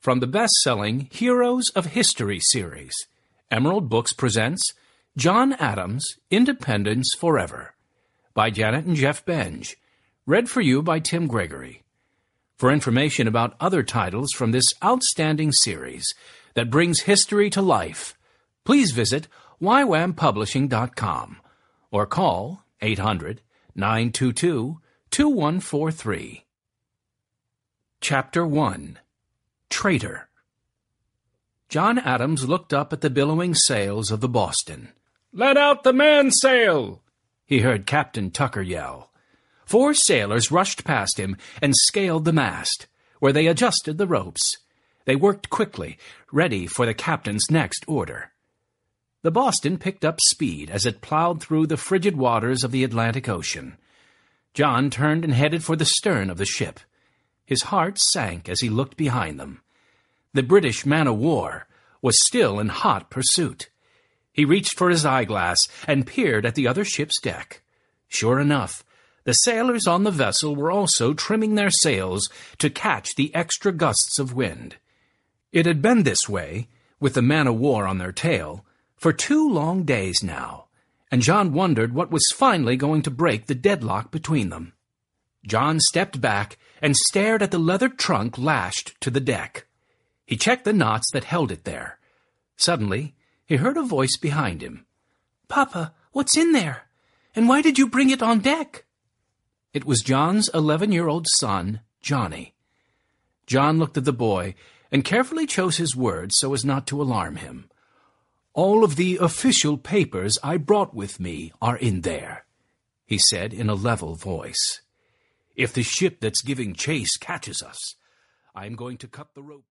From the best-selling Heroes of History series, Emerald Books presents John Adams' Independence Forever by Janet and Jeff Benge, read for you by Tim Gregory. For information about other titles from this outstanding series that brings history to life, please visit ywampublishing.com or call 800-922-2143. Chapter 1. Traitor. John Adams looked up at the billowing sails of the Boston. "Let out the mainsail!" he heard Captain Tucker yell. 4 sailors rushed past him and scaled the mast, where they adjusted the ropes. They worked quickly, ready for the captain's next order. The Boston picked up speed as it plowed through the frigid waters of the Atlantic Ocean. John turned and headed for the stern of the ship. His heart sank as he looked behind them. The British man-of-war was still in hot pursuit. He reached for his eyeglass and peered at the other ship's deck. Sure enough, the sailors on the vessel were also trimming their sails to catch the extra gusts of wind. It had been this way, with the man-of-war on their tail, for 2 long days now, and John wondered what was finally going to break the deadlock between them. John stepped back and stared at the leather trunk lashed to the deck. He checked the knots that held it there. Suddenly, he heard a voice behind him. "Papa, what's in there? And why did you bring it on deck?" It was John's 11-year-old son, Johnny. John looked at the boy and carefully chose his words so as not to alarm him. "All of the official papers I brought with me are in there," he said in a level voice. "If the ship that's giving chase catches us, I'm going to cut the rope."